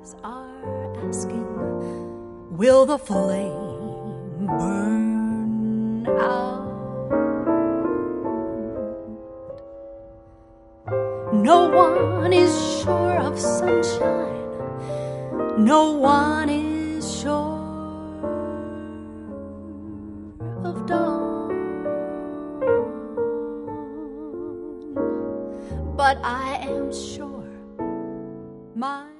eyes are asking, will the flame burn out? No one is sure of sunshine, no one is sure of dawn, but I am sure my